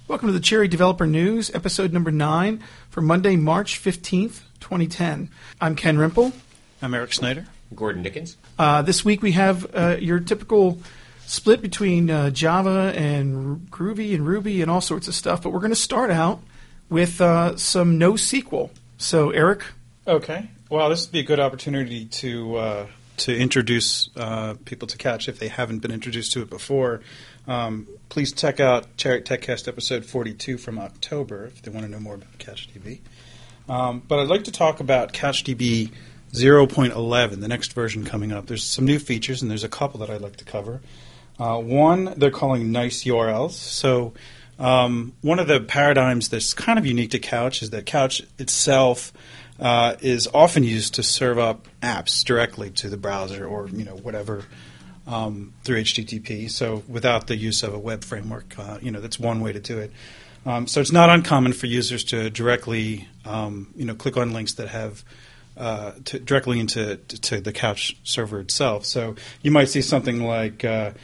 Welcome to the Cherry Developer News, episode number 9 for Monday, March 15th, 2010. I'm Ken Rimple. I'm Eric Snyder. Gordon Dickens. This week we have your typical split between Java and Groovy and Ruby and all sorts of stuff, but we're going to start out with some NoSQL. So, Eric? Okay. Well, this would be a good opportunity to introduce people to Couch if they haven't been introduced to it before. Please check out Cherry TechCast episode 42 from October if they want to know more about CouchDB. But I'd like to talk about CouchDB 0.11, the next version coming up. There's some new features, and there's a couple that I'd like to cover. One, they're calling nice URLs. So one of the paradigms that's kind of unique to Couch is that Couch itself is often used to serve up apps directly to the browser or whatever through HTTP. So without the use of a web framework, that's one way to do it. So it's not uncommon for users to directly click on links that have directly into the Couch server itself. So you might see something like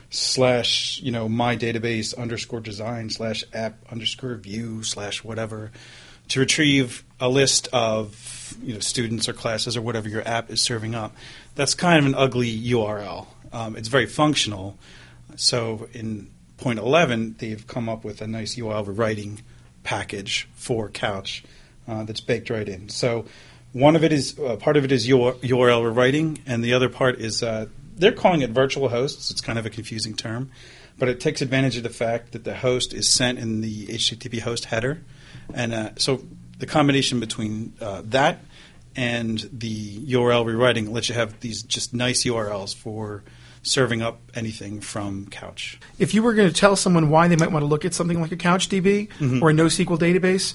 slash my database _design /app _view / whatever to retrieve a list of students or classes or whatever your app is serving up. That's kind of an ugly URL. It's very functional. So in 0.11, they've come up with a nice URL rewriting package for Couch that's baked right in. So one of it is part of it is URL rewriting, and the other part is they're calling it virtual hosts. It's kind of a confusing term, but it takes advantage of the fact that the host is sent in the HTTP host header, and so the combination between that and the URL rewriting lets you have these just nice URLs for serving up anything from Couch. If you were going to tell someone why they might want to look at something like a CouchDB or a NoSQL database,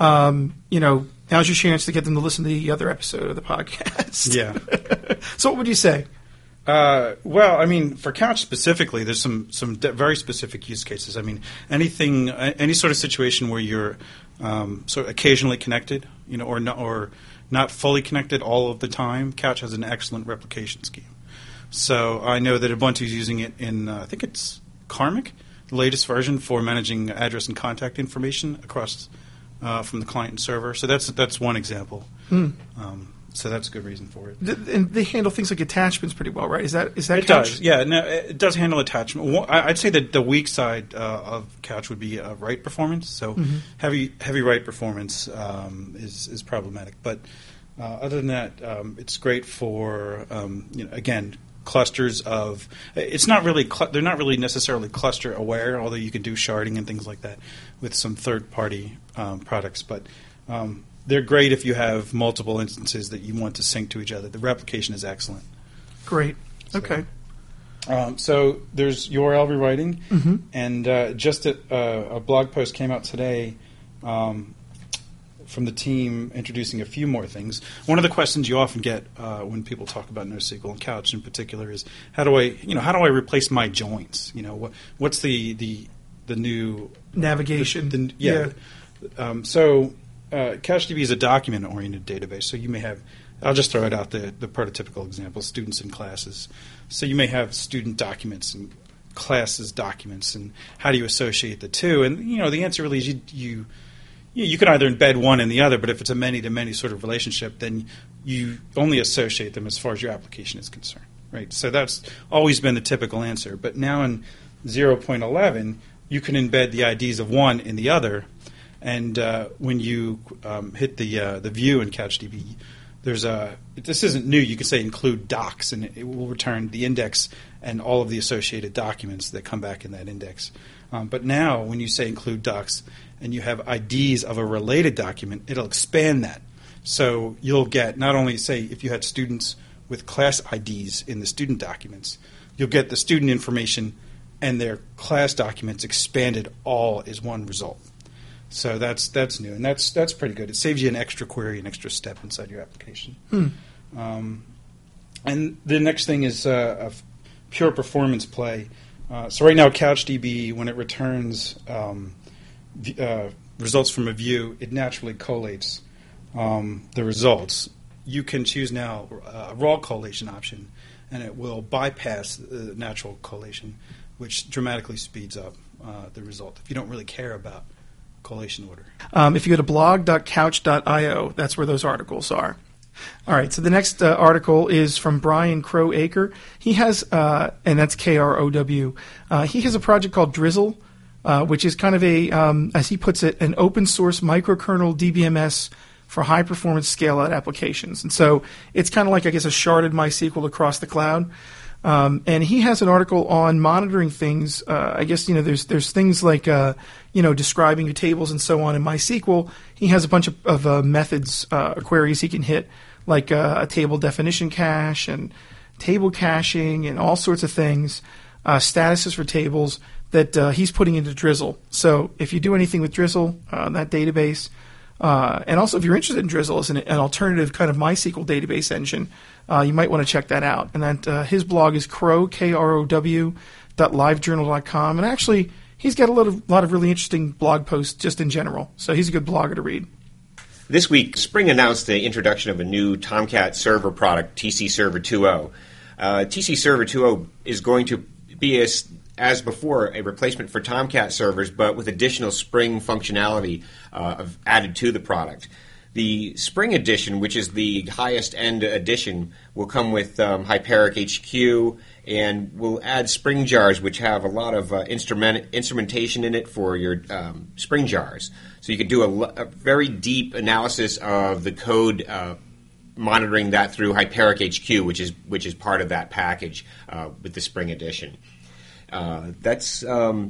now's your chance to get them to listen to the other episode of the podcast. Yeah. So what would you say? Well, I mean, for Couch specifically, there's some very specific use cases. I mean, any sort of situation where you're sort of occasionally connected, or not fully connected all of the time, Couch has an excellent replication scheme. So I know that Ubuntu is using it in, I think it's Karmic, the latest version for managing address and contact information across from the client and server. So that's one example. So that's a good reason for it. And they handle things like attachments pretty well, right? Is that it Couch? Does, yeah. No, it does handle attachment. I'd say that the weak side of Couch would be write performance. So heavy write performance is problematic. But other than that, it's great for again, clusters of. It's not really. They're not really necessarily cluster aware, although you can do sharding and things like that with some third party products, but. They're great if you have multiple instances that you want to sync to each other. The replication is excellent. Great. Okay. So there's URL rewriting, and just a blog post came out today from the team introducing a few more things. One of the questions you often get when people talk about NoSQL and Couch in particular is how do I replace my joins? What's the new navigation? So. CouchDB is a document-oriented database, so you may have – I'll just throw it out the prototypical example, students and classes. So you may have student documents and classes documents, and how do you associate the two? And, the answer really is you can either embed one in the other, but if it's a many-to-many sort of relationship, then you only associate them as far as your application is concerned, right? So that's always been the typical answer. But now in 0.11, you can embed the IDs of one in the other. And when you hit the view in CouchDB, this isn't new. You can say include docs, and it will return the index and all of the associated documents that come back in that index. But now when you say include docs and you have IDs of a related document, it'll expand that. So you'll get not only, say, if you had students with class IDs in the student documents, you'll get the student information and their class documents expanded all as one result. So that's new, and that's pretty good. It saves you an extra query, an extra step inside your application. And the next thing is a pure performance play. So right now, CouchDB, when it returns results from a view, it naturally collates the results. You can choose now a raw collation option, and it will bypass the natural collation, which dramatically speeds up the result. If you don't really care about collation order. If you go to blog.couch.io, that's where those articles are. All right, so the next article is from Brian Crow Acre. He has, and that's KROW, he has a project called Drizzle, which is kind of a, as he puts it, an open source microkernel DBMS for high performance scale out applications. And so it's kind of like, I guess, a sharded MySQL across the cloud. And he has an article on monitoring things. I guess, there's things like, describing your tables and so on in MySQL. He has a bunch of methods, queries he can hit, like a table definition cache and table caching and all sorts of things, statuses for tables that he's putting into Drizzle. So if you do anything with Drizzle, that database, and also if you're interested in Drizzle as an alternative kind of MySQL database engine, you might want to check that out. And that his blog is KROW.livejournal.com. And actually, he's got a lot of really interesting blog posts just in general. So he's a good blogger to read. This week, Spring announced the introduction of a new Tomcat server product, TC Server 2.0. TC Server 2.0 is going to be, as before, a replacement for Tomcat servers, but with additional Spring functionality added to the product. The Spring edition, which is the highest end edition, will come with Hyperic HQ and will add Spring jars, which have a lot of instrumentation in it for your Spring jars. So you can do a very deep analysis of the code, monitoring that through Hyperic HQ, which is part of that package with the Spring edition. That's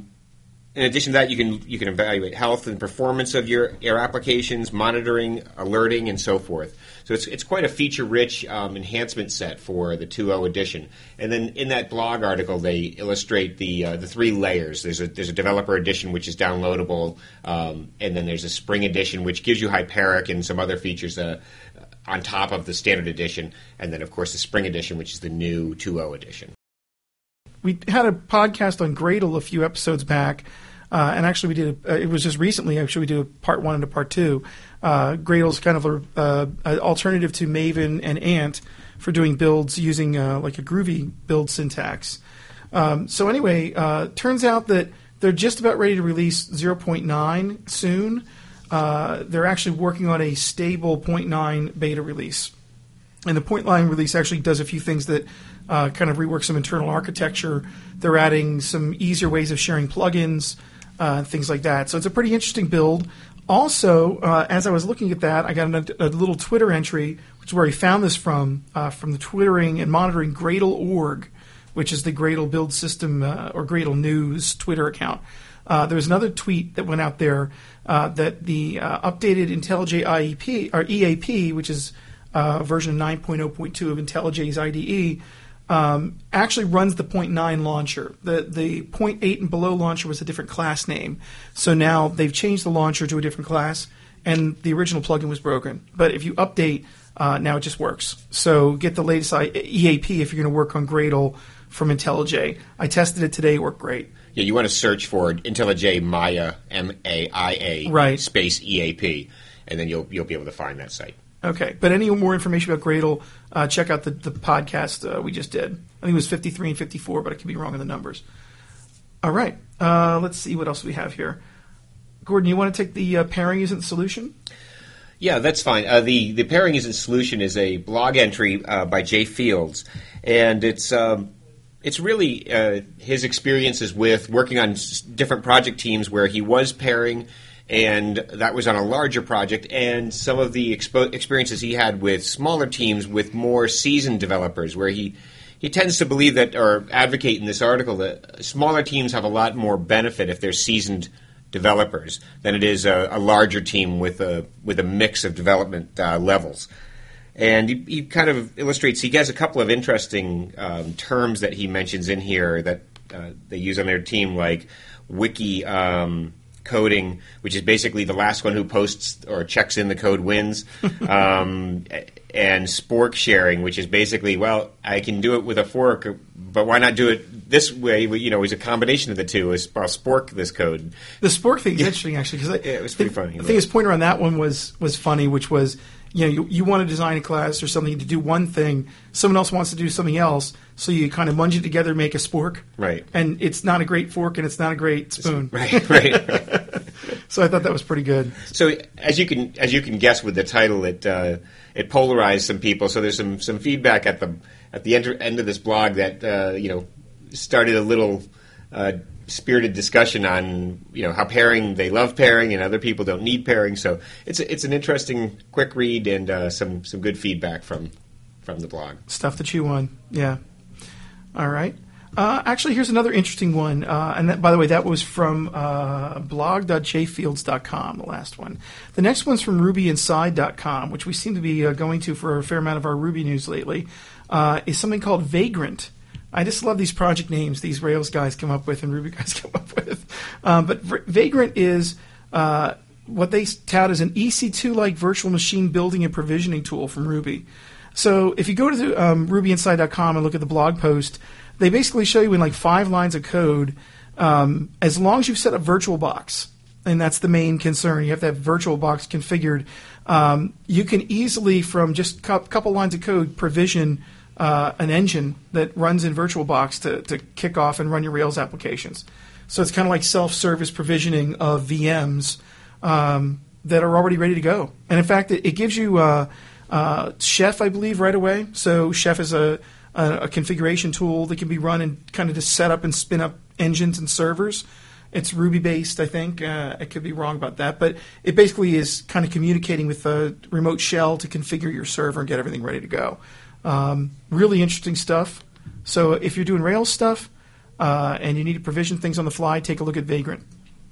in addition to that, you can evaluate health and performance of your applications, monitoring, alerting, and so forth. So it's quite a feature-rich enhancement set for the 2.0 edition. And then in that blog article, they illustrate the three layers. There's a developer edition which is downloadable, and then there's a Spring edition which gives you Hyperic and some other features on top of the standard edition, and then of course the Spring edition, which is the new 2.0 edition. We had a podcast on Gradle a few episodes back, and actually we did. It was just recently. Actually, we did a part 1 and a part 2. Gradle's kind of an alternative to Maven and Ant for doing builds using like a Groovy build syntax. So anyway, turns out that they're just about ready to release 0.9 soon. They're actually working on a stable 0.9 beta release. And the 0.9 release actually does a few things that kind of rework some internal architecture. They're adding some easier ways of sharing plugins, things like that. So it's a pretty interesting build. Also, as I was looking at that, I got a little Twitter entry, which is where he found this from the Twittering and Monitoring Gradle.org, which is the Gradle build system or Gradle News Twitter account. There was another tweet that went out there that the updated IntelliJ IEP, or EAP, which is version 9.0.2 of IntelliJ's IDE, actually runs the 0.9 launcher. The 0.8 and below launcher was a different class name. So now they've changed the launcher to a different class, and the original plugin was broken. But if you update, now it just works. So get the latest EAP if you're going to work on Gradle from IntelliJ. I tested it today. It worked great. Yeah, you want to search for IntelliJ Maya, M-A-I-A, right, space EAP, and then you'll be able to find that site. Okay, but any more information about Gradle, check out the podcast we just did. I think it was 53 and 54, but I could be wrong on the numbers. All right, let's see what else we have here. Gordon, you want to take the pairing isn't the solution? Yeah, that's fine. The pairing isn't solution is a blog entry by Jay Fields, and it's really his experiences with working on different project teams where he was pairing, and that was on a larger project, and some of the experiences he had with smaller teams with more seasoned developers, where he tends to believe that, or advocate in this article, that smaller teams have a lot more benefit if they're seasoned developers than it is a larger team with a mix of development levels. And he kind of illustrates, he has a couple of interesting terms that he mentions in here that they use on their team, like wiki coding, which is basically the last one who posts or checks in the code wins, and spork sharing, which is basically, well, I can do it with a fork, but why not do it this way? You know, it's a combination of the two. I'll spork this code. The spork thing is interesting, actually, because it was pretty funny. I think his pointer on that one was funny, which was, you want to design a class or something to do one thing, someone else wants to do something else, so you kind of munge it together and make a spork. Right. And it's not a great fork and it's not a great spoon. Right. So I thought that was pretty good. So as you can guess with the title, it polarized some people. So there's some feedback at the end of this blog that started a little spirited discussion on how they love pairing and other people don't need pairing. So it's an interesting quick read and some good feedback from the blog. Stuff to chew on. Yeah. All right. Actually, here's another interesting one. And that, by the way, that was from blog.jfields.com, the last one. The next one's from rubyinside.com, which we seem to be going to for a fair amount of our Ruby news lately, is something called Vagrant. I just love these project names these Rails guys come up with and Ruby guys come up with. But Vagrant is what they tout as an EC2-like virtual machine building and provisioning tool from Ruby. So if you go to the, rubyinside.com and look at the blog post, they basically show you in like 5 lines of code, as long as you've set up VirtualBox, and that's the main concern. You have to have VirtualBox configured. You can easily, from just a couple lines of code, provision an engine that runs in VirtualBox to kick off and run your Rails applications. So it's kind of like self-service provisioning of VMs that are already ready to go. And in fact, it gives you Chef, I believe, right away. So Chef is a configuration tool that can be run and kind of just set up and spin up engines and servers. It's Ruby-based, I think. I could be wrong about that. But it basically is kind of communicating with a remote shell to configure your server and get everything ready to go. Really interesting stuff. So if you're doing Rails stuff and you need to provision things on the fly, take a look at Vagrant.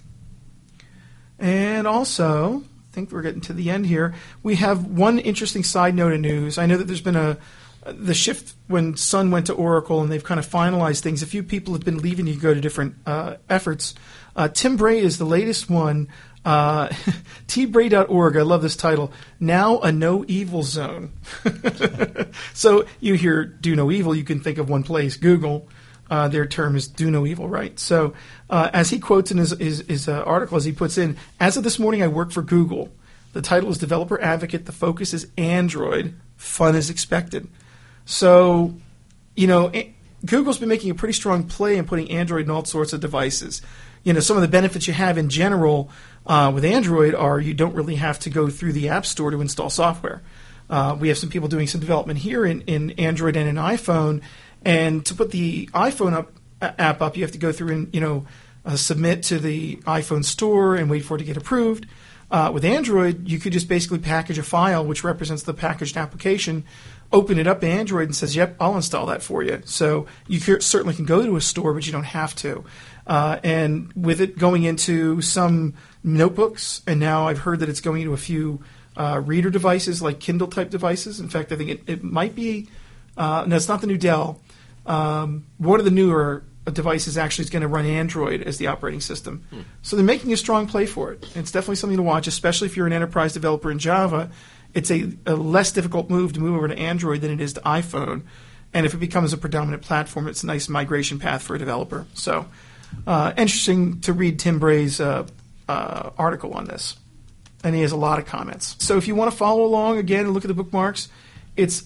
And also, I think we're getting to the end here. We have one interesting side note of news. I know that there's been the shift when Sun went to Oracle and they've kind of finalized things. A few people have been leaving to go to different efforts. Tim Bray is the latest one. tbray.org, I love this title. Now a no evil zone. So you hear do no evil, you can think of one place, Google. Their term is do no evil, right? So as he quotes in his article, as he puts in, as of this morning I work for Google. The title is Developer Advocate. The focus is Android. Fun is expected. So, Google's been making a pretty strong play in putting Android in all sorts of devices. Some of the benefits you have in general with Android are you don't really have to go through the App Store to install software. We have some people doing some development here in Android and in iPhone, and to put the iPhone app up, you have to go through and submit to the iPhone store and wait for it to get approved. With Android, you could just basically package a file which represents the packaged application, open it up in Android and says, yep, I'll install that for you. So you certainly can go to a store, but you don't have to. And with it going into some notebooks, and now I've heard that it's going into a few reader devices like Kindle-type devices. In fact, I think it might be no, it's not the new Dell. One of the newer devices actually is going to run Android as the operating system. So they're making a strong play for it. It's definitely something to watch, especially if you're an enterprise developer in Java. It's a less difficult move to move over to Android than it is to iPhone. And if it becomes a predominant platform, it's a nice migration path for a developer. So interesting to read Tim Bray's article on this. And he has a lot of comments. So if you want to follow along again and look at the bookmarks, it's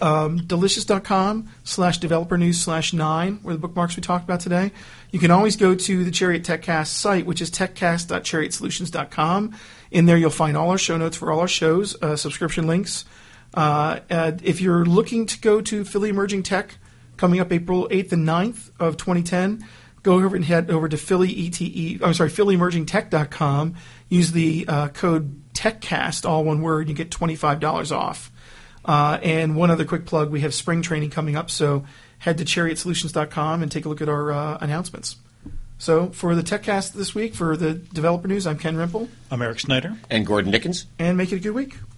delicious.com/developernews/9 were the bookmarks we talked about today. You can always go to the Chariot TechCast site, which is techcast.chariot.solutions.com. In there, you'll find all our show notes for all our shows, subscription links. If you're looking to go to Philly Emerging Tech, coming up April 8th and 9th of 2010, go over and head over to phillyemergingtech.com. Use the code TechCast, all one word, you get $25 off. And one other quick plug, we have spring training coming up, so head to chariot.solutions.com and take a look at our announcements. So for the TechCast this week, for the Developer News, I'm Ken Rimple. I'm Eric Snyder. And Gordon Dickens. And make it a good week.